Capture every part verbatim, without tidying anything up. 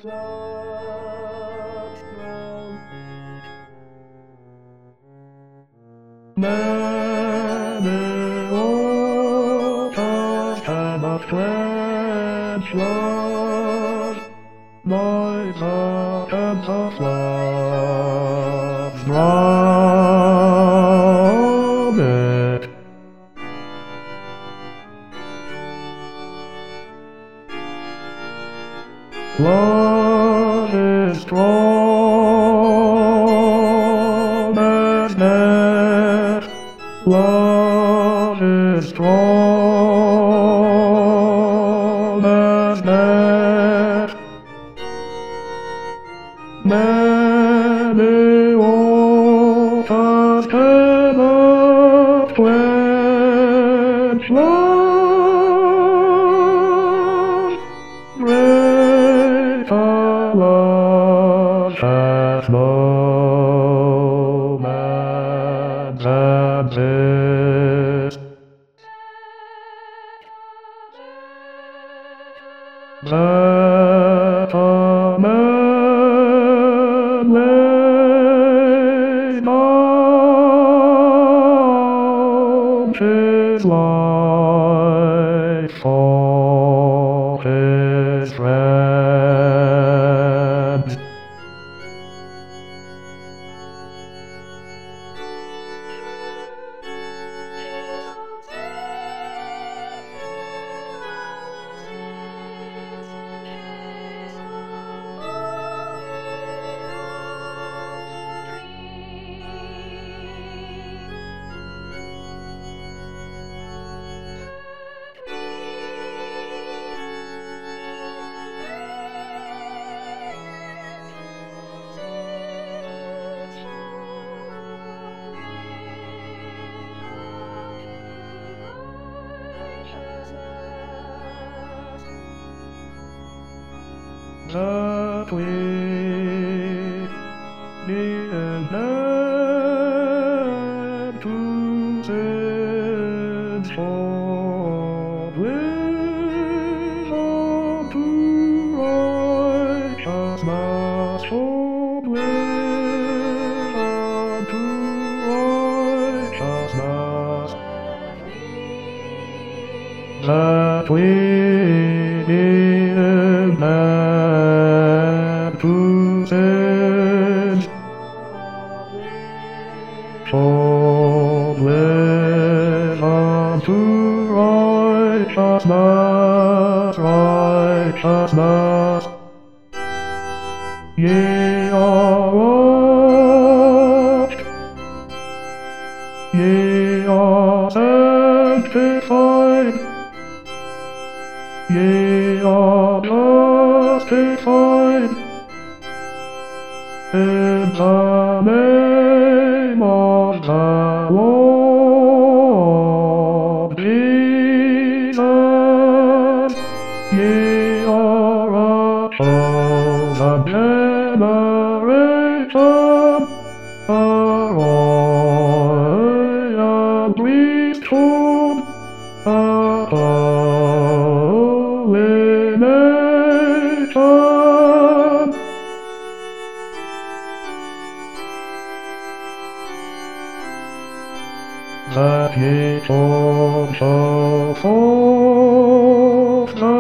Many waters cannot quench love, like the depths of love's drown it. Love is strong as death. Love is strong as death. Many waters cannot quench love. Greater love hath no man than this, that a man lay down his life for his friends. That we needed not to sin for wisdom to righteousness, for wisdom to righteousness, that we needed not to sin for wisdom to righteousness, righteousness. Ye are washed, ye are sanctified, ye are justified in the name of the Lord Jesus. Ye are a chosen generation, a royal priesthood, a holy nation. That ye should show forth the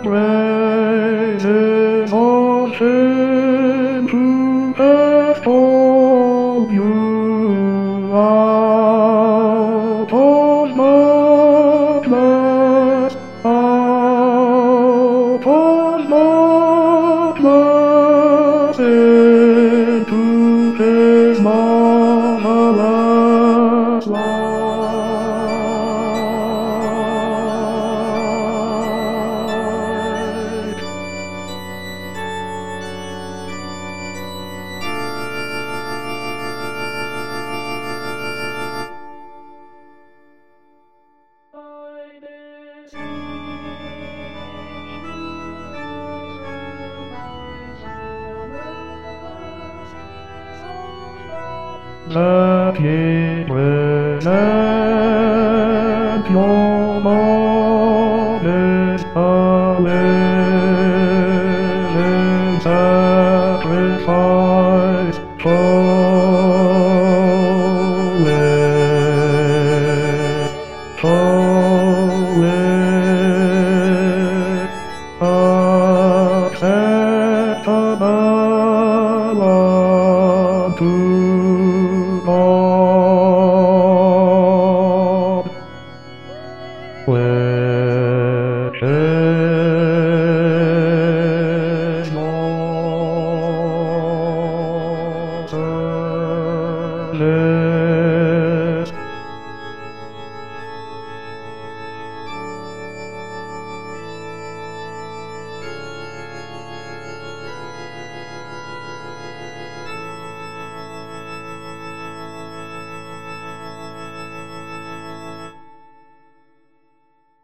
praises of him who hath called you out of darkness, out of darkness into his marvelous light. That ye bring